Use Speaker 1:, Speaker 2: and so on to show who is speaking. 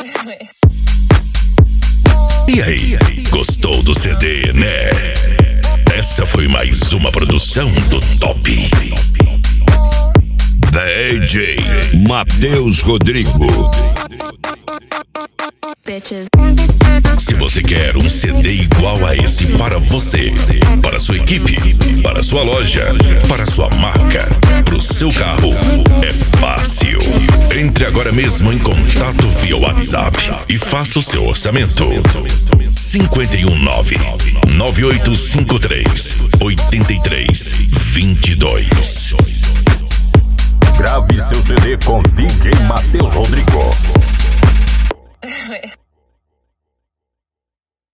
Speaker 1: E aí, gostou do CD, né? Essa foi mais uma produção do Top. DJ Matheus Rodrigo. Se você quer um CD igual a esse para você, para sua equipe, para sua loja, para sua marca, para o seu carro, é fácil. Entre agora mesmo em contato via WhatsApp e faça o seu orçamento. 519-9853-8322.
Speaker 2: Grave seu CD com DJ Matheus Rodrigo.